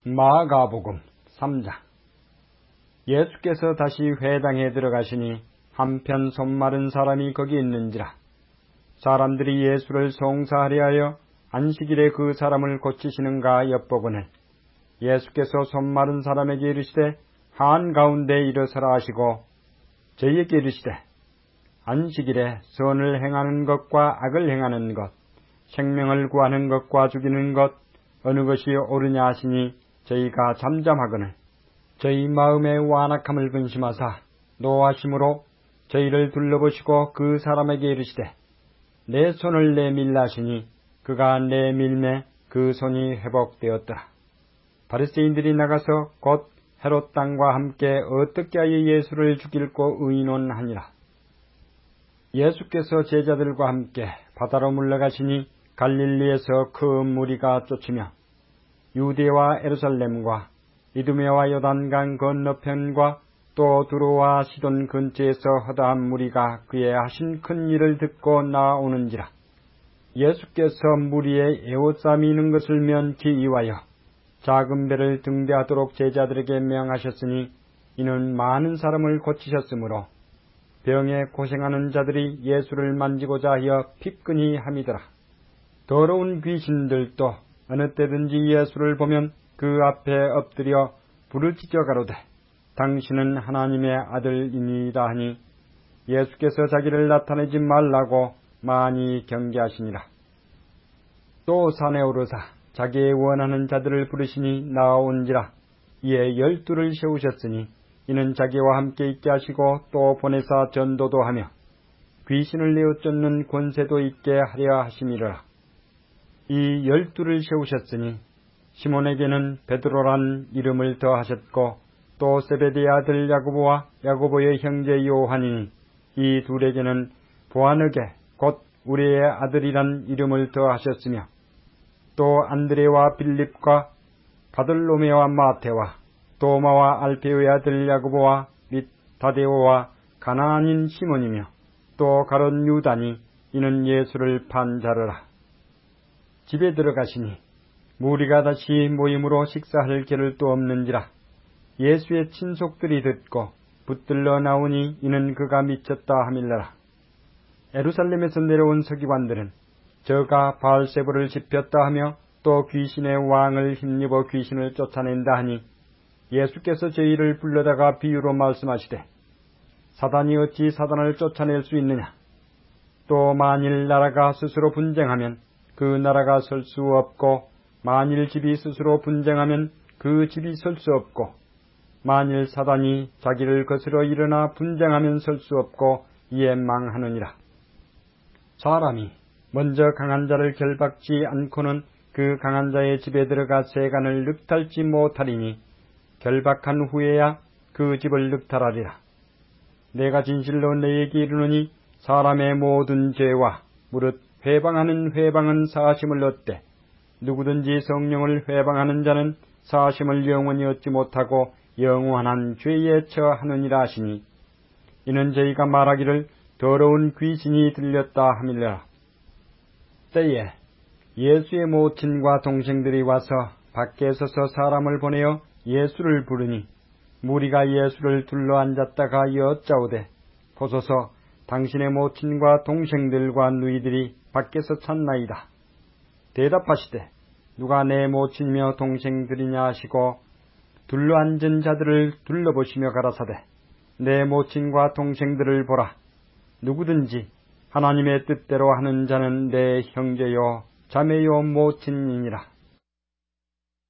마가복음 3장. 예수께서 다시 회당에 들어가시니 한편 손 마른 사람이 거기 있는지라. 사람들이 예수를 송사하려 하여 안식일에 그 사람을 고치시는가 엿보거늘 예수께서 손 마른 사람에게 이르시되 한가운데 일어서라 하시고 저희에게 이르시되 안식일에 선을 행하는 것과 악을 행하는 것, 생명을 구하는 것과 죽이는 것 어느 것이 옳으냐 하시니 저희가 잠잠하거늘 저희 마음의 완악함을 근심하사 노하심으로 저희를 둘러보시고 그 사람에게 이르시되 내 손을 내밀라 하시니 그가 내밀매 그 손이 회복되었더라. 바리새인들이 나가서 곧 헤롯 당과 함께 어떻게 하여 예수를 죽일고 의논하니라. 예수께서 제자들과 함께 바다로 물러가시니 갈릴리에서 큰 무리가 쫓으며 유대와 예루살렘과 이두메와 요단강 건너편과 또 두로와 시돈 근처에서 허다한 무리가 그의 하신 큰 일을 듣고 나오는지라. 예수께서 무리에 에워싸 미는 것을 면치 이와여 작은 배를 등대하도록 제자들에게 명하셨으니 이는 많은 사람을 고치셨으므로 병에 고생하는 자들이 예수를 만지고자 하여 피끈이 함이더라. 더러운 귀신들도 어느 때든지 예수를 보면 그 앞에 엎드려 부르짖어 가로되 당신은 하나님의 아들이니이다 하니 예수께서 자기를 나타내지 말라고 많이 경계하시니라. 또 산에 오르사 자기의 원하는 자들을 부르시니 나아온지라. 이에 12를 세우셨으니 이는 자기와 함께 있게 하시고 또 보내사 전도도 하며 귀신을 내어 쫓는 권세도 있게 하려 하심이라. 이 12를 세우셨으니 시몬에게는 베드로란 이름을 더하셨고 또 세베대의 아들 야고보와 야고보의 형제 요한이니 이 둘에게는 보아너게 곧 우리의 아들이란 이름을 더하셨으며 또 안드레와 빌립과 바들로메와 마테와 도마와 알페오의 아들 야고보와 및 다데오와 가나안인 시몬이며 또 가룟 유다니 이는 예수를 판 자르라. 집에 들어가시니 무리가 다시 모임으로 식사할 겨를도 없는지라. 예수의 친속들이 듣고 붙들러 나오니 이는 그가 미쳤다 하밀라라. 예루살렘에서 내려온 서기관들은 저가 바알세불을 짚혔다 하며 또 귀신의 왕을 힘입어 귀신을 쫓아낸다 하니 예수께서 저희를 불러다가 비유로 말씀하시되 사단이 어찌 사단을 쫓아낼 수 있느냐. 또 만일 나라가 스스로 분쟁하면 그 나라가 설 수 없고 만일 집이 스스로 분쟁하면 그 집이 설 수 없고 만일 사단이 자기를 거스러 일어나 분쟁하면 설 수 없고 이에 망하느니라. 사람이 먼저 강한 자를 결박지 않고는 그 강한 자의 집에 들어가 세간을 늑탈지 못하리니 결박한 후에야 그 집을 늑탈하리라. 내가 진실로 너희에게 이르노니 사람의 모든 죄와 무릇 회방하는 회방은 사하심을 얻되 누구든지 성령을 회방하는 자는 사하심을 영원히 얻지 못하고 영원한 죄에 처하느니라 하시니 이는 저희가 말하기를 더러운 귀신이 들렸다 하밀라. 때에 예수의 모친과 동생들이 와서 밖에 서서 사람을 보내어 예수를 부르니 무리가 예수를 둘러앉았다가 여짜오되 보소서 당신의 모친과 동생들과 누이들이 밖에서 찾나이다. 대답하시되 누가 내 모친이며 동생들이냐 하시고 둘러앉은 자들을 둘러보시며 가라사대 내 모친과 동생들을 보라. 누구든지 하나님의 뜻대로 하는 자는 내 형제요 자매요 모친이니라.